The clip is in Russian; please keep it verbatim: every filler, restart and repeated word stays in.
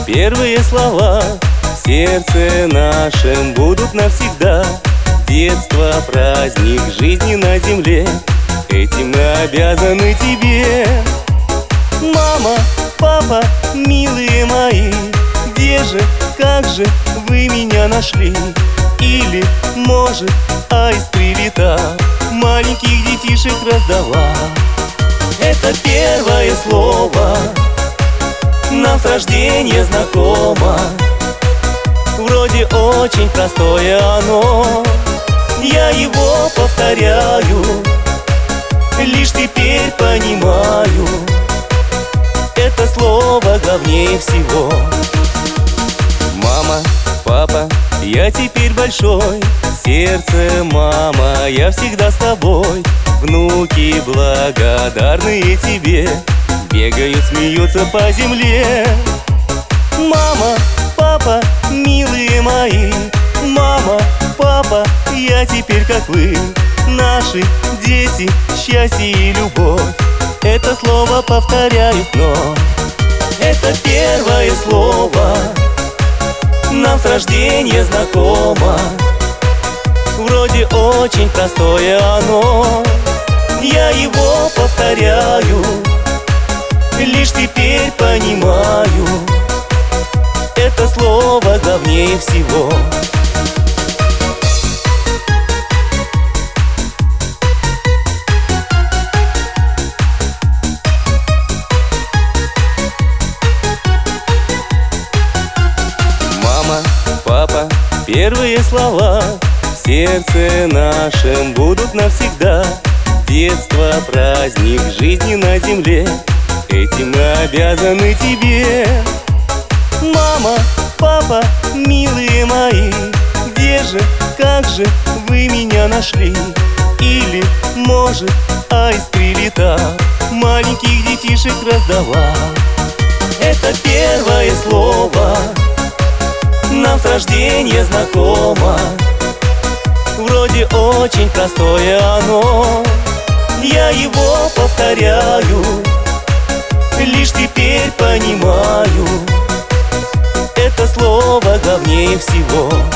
первые слова в сердце нашем будут навсегда. Детство, праздник жизни на земле, этим мы обязаны тебе. Мама, папа, милые мои, где же, как же вы меня нашли? Или, может, аист прилетал, маленьких детишек раздавал. Это первое слово нам с рождения знакомо. Вроде очень простое оно, я его повторяю, лишь теперь понимаю, это слово главнее всего. Мама, папа, я теперь большой, сердце, мама, я всегда с тобой. Внуки благодарные тебе, бегают, смеются по земле. Мама, папа, милые мои, мама, папа, я теперь как вы, наши дети, счастье и любовь. Это слово повторяют вновь. Это первое слово нам с рождения знакомо. Вроде очень простое оно, я его повторяю, лишь теперь понимаю, это слово главнее всего. Мама, папа, первые слова в сердце нашем будут навсегда. Детство, праздник жизни на земле, этим мы обязаны тебе. Мама, папа, милые мои, где же, как же вы меня нашли? Или, может, аист прилетал, маленьких детишек раздавал. Это первое слово нам с рождения знакомо. Вроде очень простое оно, я его повторяю, лишь теперь понимаю, это слово главнее всего.